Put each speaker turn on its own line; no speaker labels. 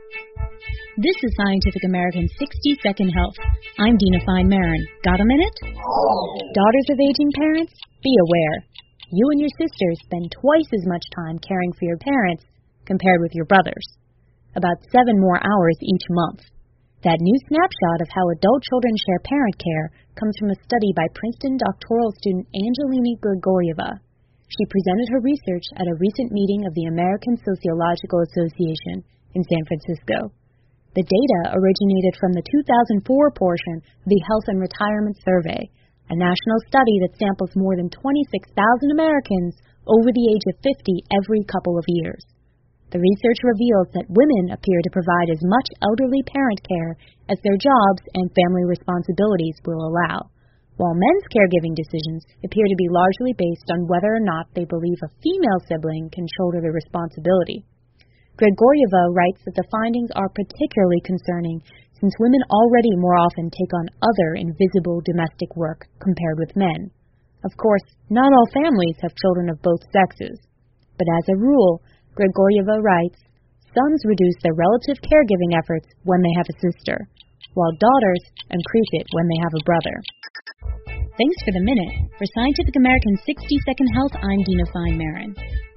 This is Scientific American's 60-Second Health. I'm Dina Fine-Marin. Got a minute? Daughters of aging parents? Be aware. You and your sisters spend twice as much time caring for your parents compared with your brothers. About 7 more hours each month. That new snapshot of how adult children share parent care comes from a study by Princeton doctoral student Angelini Grigorieva. She presented her research at a recent meeting of the American Sociological Association in San Francisco. The data originated from the 2004 portion of the Health and Retirement Survey, a national study that samples more than 26,000 Americans over the age of 50 every couple of years. The research reveals that women appear to provide as much elderly parent care as their jobs and family responsibilities will allow, while men's caregiving decisions appear to be largely based on whether or not they believe a female sibling can shoulder the responsibility. Grigorieva writes that the findings are particularly concerning since women already more often take on other invisible domestic work compared with men. Of course, not all families have children of both sexes, but as a rule, Grigorieva writes, sons reduce their relative caregiving efforts when they have a sister, while daughters increase it when they have a brother. Thanks for the minute. For Scientific American's 60-Second Health, I'm Dina Fine-Marin.